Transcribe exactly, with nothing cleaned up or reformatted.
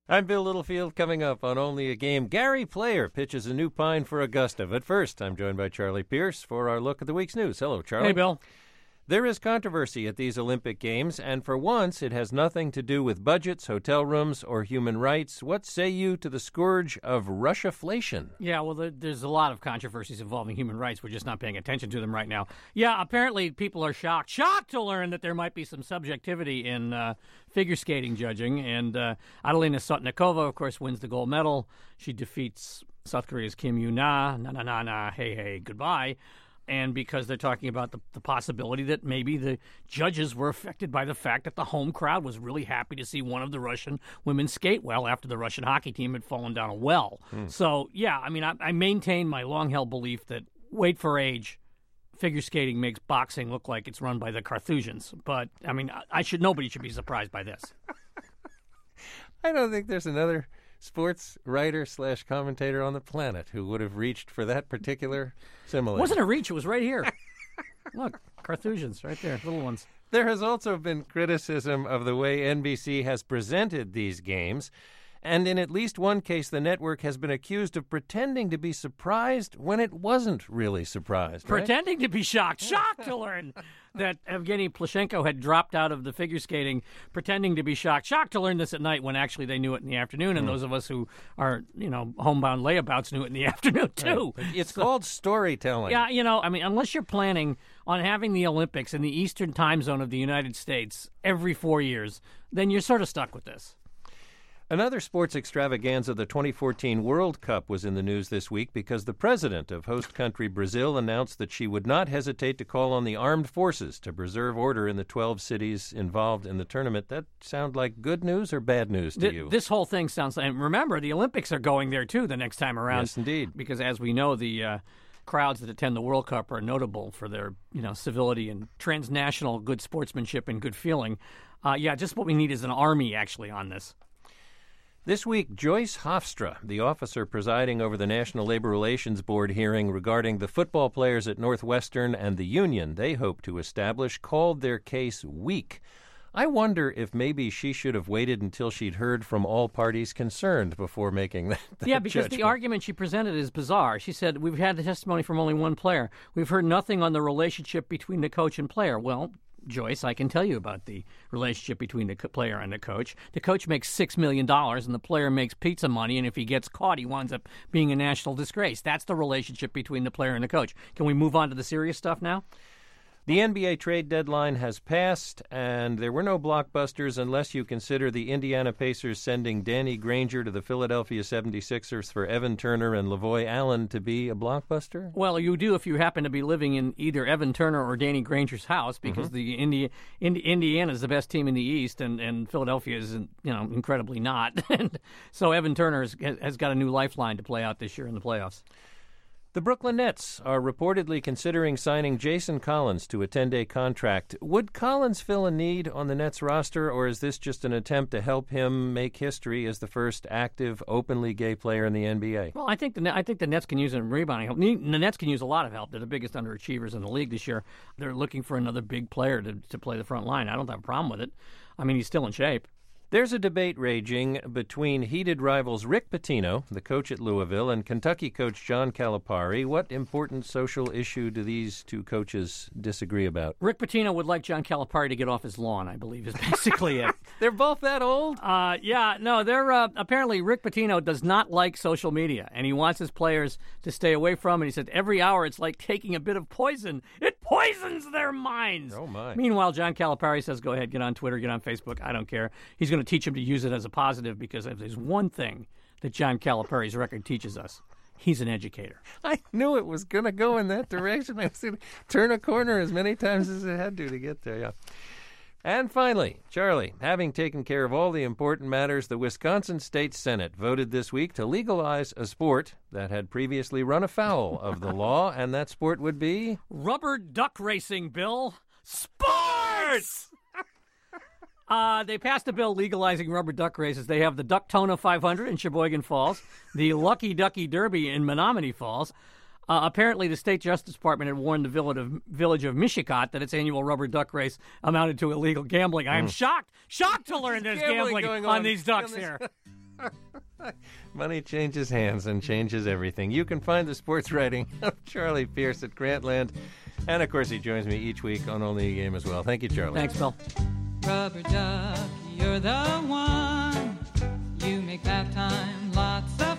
I'm Bill Littlefield. Coming up on Only a Game, Gary Player pitches a new pine for Augusta. But first, I'm joined by Charlie Pierce for our look at the week's news. Hello, Charlie. Hey, Bill. There is controversy at these Olympic Games, and for once, it has nothing to do with budgets, hotel rooms, or human rights. What say you to the scourge of Russiaflation? Yeah, well, there, there's a lot of controversies involving human rights. We're just not paying attention to them right now. Yeah, apparently people are shocked, shocked to learn that there might be some subjectivity in uh, figure skating judging. And uh, Adelina Sotnikova, of course, wins the gold medal. She defeats South Korea's Kim Yoo-na, na na na na, hey hey, goodbye. And because they're talking about the, the possibility that maybe the judges were affected by the fact that the home crowd was really happy to see one of the Russian women skate well after the Russian hockey team had fallen down a well. Mm. So, yeah, I mean, I, I maintain my long-held belief that, wait for age, figure skating makes boxing look like it's run by the Carthusians. But, I mean, I, I should nobody should be surprised by this. I don't think there's another sports writer slash commentator on the planet who would have reached for that particular simile. It wasn't a reach. It was right here. Look, Carthusians right there, little ones. There has also been criticism of the way N B C has presented these games. And in at least one case, the network has been accused of pretending to be surprised when it wasn't really surprised. Right? Pretending to be shocked. Shocked to learn that Evgeny Plushenko had dropped out of the figure skating, pretending to be shocked. Shocked to learn this at night when actually they knew it in the afternoon. And mm. those of us who are, you know, homebound layabouts knew it in the afternoon, too. Right. It's so, called storytelling. Yeah, you know, I mean, unless you're planning on having the Olympics in the eastern time zone of the United States every four years, then you're sort of stuck with this. Another sports extravaganza, the twenty fourteen World Cup, was in the news this week because the president of host country Brazil announced that she would not hesitate to call on the armed forces to preserve order in the twelve cities involved in the tournament. That sound like good news or bad news to Th- you? This whole thing sounds like, and remember, the Olympics are going there, too, the next time around. Yes, indeed. Because as we know, the uh, crowds that attend the World Cup are notable for their, you know, civility and transnational good sportsmanship and good feeling. Uh, yeah, just what we need is an army, actually, on this. This week, Joyce Hofstra, the officer presiding over the National Labor Relations Board hearing regarding the football players at Northwestern and the union they hope to establish, called their case weak. I wonder if maybe she should have waited until she'd heard from all parties concerned before making that, that Yeah, because judgment. The argument she presented is bizarre. She said, we've had the testimony from only one player. We've heard nothing on the relationship between the coach and player. Well, Joyce, I can tell you about the relationship between the player and the coach. The coach makes six million dollars and the player makes pizza money, and if he gets caught, he winds up being a national disgrace. That's the relationship between the player and the coach. Can we move on to the serious stuff now? The N B A trade deadline has passed, and there were no blockbusters unless you consider the Indiana Pacers sending Danny Granger to the Philadelphia seventy-sixers for Evan Turner and Lavoy Allen to be a blockbuster. Well, you do if you happen to be living in either Evan Turner or Danny Granger's house, because mm-hmm. the Indi- Indi- Indiana is the best team in the East, and, and Philadelphia is, you know, incredibly not. And so Evan Turner has, has got a new lifeline to play out this year in the playoffs. The Brooklyn Nets are reportedly considering signing Jason Collins to a ten-day contract. Would Collins fill a need on the Nets roster, or is this just an attempt to help him make history as the first active, openly gay player in the N B A? Well, I think the I think the Nets can use some rebounding help. The Nets can use a lot of help. They're the biggest underachievers in the league this year. They're looking for another big player to, to play the front line. I don't have a problem with it. I mean, he's still in shape. There's a debate raging between heated rivals Rick Pitino, the coach at Louisville, and Kentucky coach John Calipari. What important social issue do these two coaches disagree about? Rick Pitino would like John Calipari to get off his lawn, I believe, is basically it. They're both that old? Uh, yeah, no, they're uh, apparently Rick Pitino does not like social media, and he wants his players to stay away from it. He said every hour it's like taking a bit of poison. It poisons their minds. Oh, my. Meanwhile, John Calipari says, go ahead, get on Twitter, get on Facebook. I don't care. He's going to teach him to use it as a positive, because if there's one thing that John Calipari's record teaches us, he's an educator. I knew it was going to go in that direction. I was going to turn a corner as many times as it had to to get there, yeah. And finally, Charlie, having taken care of all the important matters, the Wisconsin State Senate voted this week to legalize a sport that had previously run afoul of the law, and that sport would be... rubber duck racing, Bill. Sports! Uh, they passed a bill legalizing rubber duck races. They have the Ducktona five hundred in Sheboygan Falls, the Lucky Ducky Derby in Menominee Falls. Uh, apparently, the State Justice Department had warned the village of, village of Mishicot that its annual rubber duck race amounted to illegal gambling. I am mm. shocked, shocked to learn there's gambling, gambling on, on these ducks here. Money changes hands and changes everything. You can find the sports writing of Charlie Pierce at Grantland. And, of course, he joins me each week on Only a Game as well. Thank you, Charlie. Thanks, Bill. Rubber duck, you're the one. You make bath time lots of